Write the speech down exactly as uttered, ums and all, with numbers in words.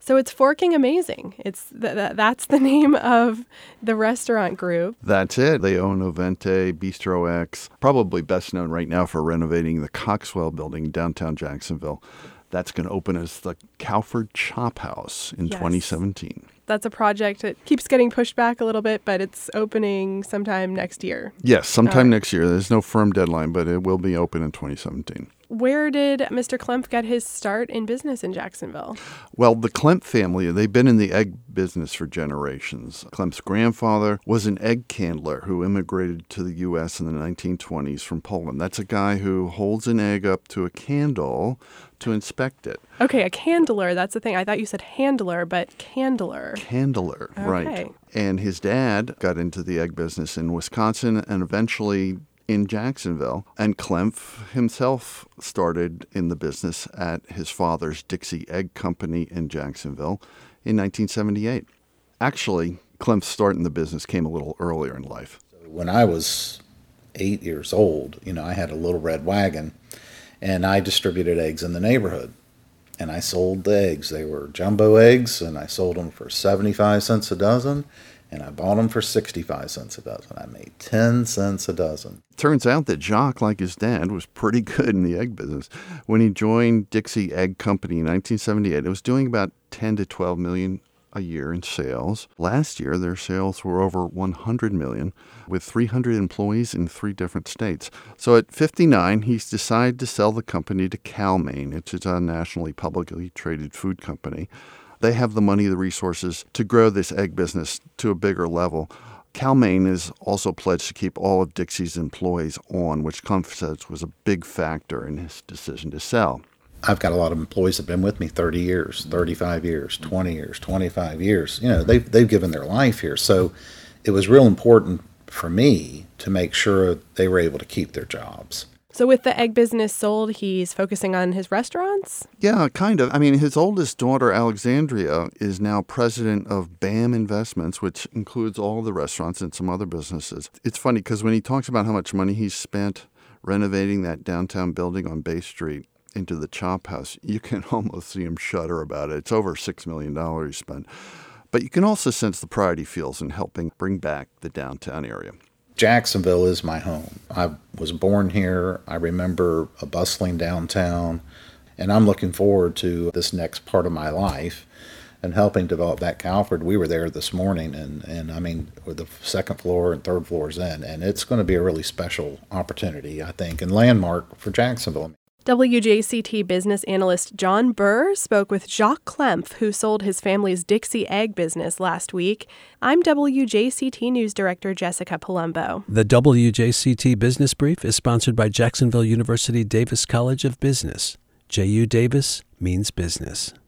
So it's Forking Amazing. It's th- th- That's the name of the restaurant group. That's it. They own Ovente, Bistro X, probably best known right now for renovating the Coxwell building downtown Jacksonville. That's going to open as the Cowford Chop House in Yes. twenty seventeen. That's a project that keeps getting pushed back a little bit, but it's opening sometime next year. Yes, sometime right. next year. There's no firm deadline, but it will be open in twenty seventeen. Where did Mister Klemp get his start in business in Jacksonville? Well, the Klemp family, they've been in the egg business for generations. Klemp's grandfather was an egg candler who immigrated to the U S in the nineteen twenties from Poland. That's a guy who holds an egg up to a candle to inspect it. Okay, a candler, that's the thing. I thought you said handler, but candler. Candler, Okay. right. And his dad got into the egg business in Wisconsin and eventually in Jacksonville. And Klemp himself started in the business at his father's Dixie Egg Company in Jacksonville in nineteen seventy-eight. Actually, Klemp's start in the business came a little earlier in life. When I was eight years old, you know, I had a little red wagon, and I distributed eggs in the neighborhood. And I sold the eggs. They were jumbo eggs, and I sold them for seventy-five cents a dozen, and I bought them for sixty-five cents a dozen. I made ten cents a dozen. Turns out that Jacques, like his dad, was pretty good in the egg business. When he joined Dixie Egg Company in nineteen seventy-eight, it was doing about ten to twelve million a year in sales. Last year, their sales were over one hundred million, with three hundred employees in three different states. So at fifty-nine, he's decided to sell the company to Cal-Maine. It's a nationally publicly traded food company. They have the money, the resources to grow this egg business to a bigger level. Cal-Maine is also pledged to keep all of Dixie's employees on, which Klemp says was a big factor in his decision to sell. I've got a lot of employees that have been with me thirty years, thirty-five years, twenty years, twenty-five years. You know, they've, they've given their life here. So it was real important for me to make sure they were able to keep their jobs. So with the egg business sold, he's focusing on his restaurants? Yeah, kind of. I mean, his oldest daughter, Alexandria, is now president of B A M Investments, which includes all the restaurants and some other businesses. It's funny because when he talks about how much money he's spent renovating that downtown building on Bay Street into the Chop House, you can almost see him shudder about it. It's over six million dollars he spent. But you can also sense the pride he feels in helping bring back the downtown area. Jacksonville is my home. I was born here. I remember a bustling downtown, and I'm looking forward to this next part of my life and helping develop that Cowford. We were there this morning, and, and I mean, with the second floor and third floors in, and it's going to be a really special opportunity, I think, and landmark for Jacksonville. W J C T business analyst John Burr spoke with Jacques Klemp, who sold his family's Dixie Egg business last week. I'm W J C T News Director Jessica Palumbo. The W J C T Business Brief is sponsored by Jacksonville University Davis College of Business. J U Davis means business.